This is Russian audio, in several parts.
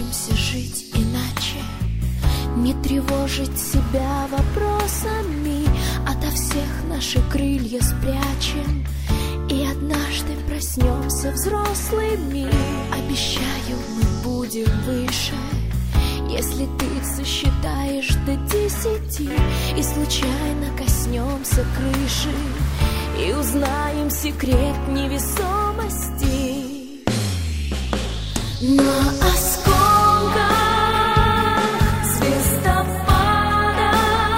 научимся жить иначе, не тревожить себя вопросами, ото всех наши крылья спрячем, и однажды проснемся взрослыми. Обещаю, мы будем выше, если ты сосчитаешь до 10 и случайно коснемся крыши и узнаем секрет невесомости. На осколках звездопада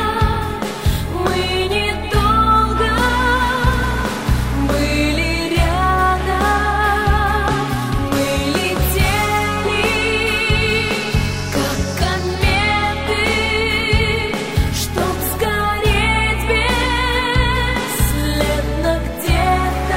мы недолго были рядом, мы летели, как кометы, чтоб сгореть бесследно где-то.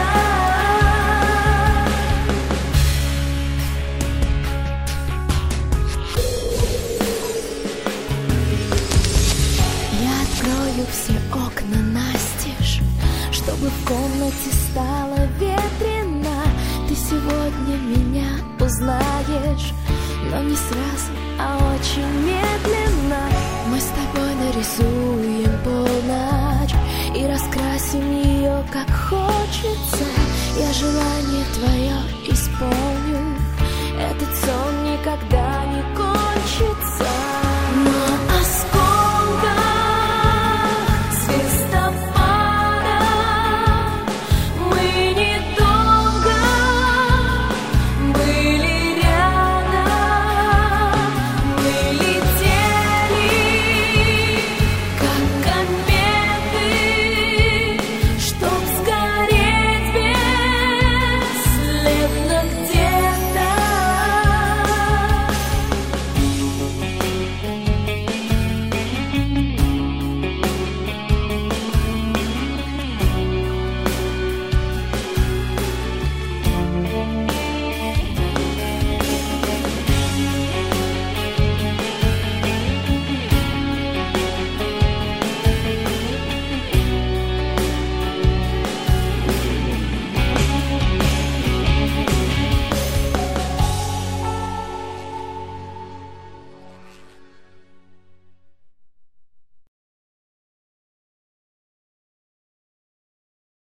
Я открою все окна настежь, чтобы в комнате стало ветрено. Ты сегодня меня узнаешь, но не сразу, а очень медленно. Мы с тобой нарисуем полночь и раскрасим ее как хочется. Я желание твое